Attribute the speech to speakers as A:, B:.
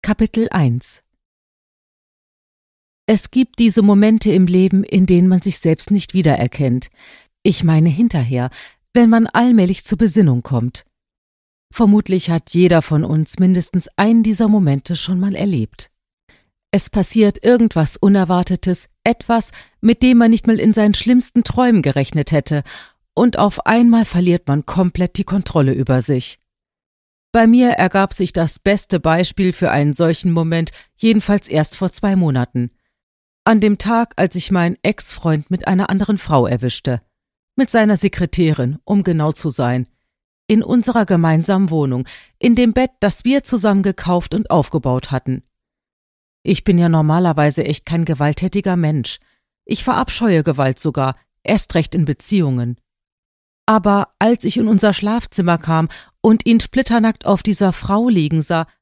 A: Kapitel 1. Es gibt diese Momente im Leben, in denen man sich selbst nicht wiedererkennt. Ich meine hinterher, wenn man allmählich zur Besinnung kommt. Vermutlich hat jeder von uns mindestens einen dieser Momente schon mal erlebt. Es passiert irgendwas Unerwartetes, etwas, mit dem man nicht mal in seinen schlimmsten Träumen gerechnet hätte, und auf einmal verliert man komplett die Kontrolle über sich. Bei mir ergab sich das beste Beispiel für einen solchen Moment jedenfalls erst vor 2 Monaten. An dem Tag, als ich meinen Ex-Freund mit einer anderen Frau erwischte. Mit seiner Sekretärin, um genau zu sein. In unserer gemeinsamen Wohnung, in dem Bett, das wir zusammen gekauft und aufgebaut hatten. Ich bin ja normalerweise echt kein gewalttätiger Mensch. Ich verabscheue Gewalt sogar, erst recht in Beziehungen. Aber als ich in unser Schlafzimmer kam und ihn splitternackt auf dieser Frau liegen sah,